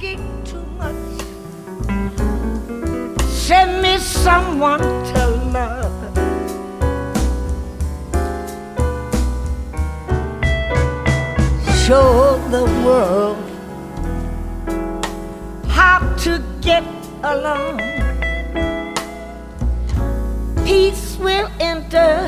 asking too much. Send me someone to love. Show the world how to get along. Peace will enter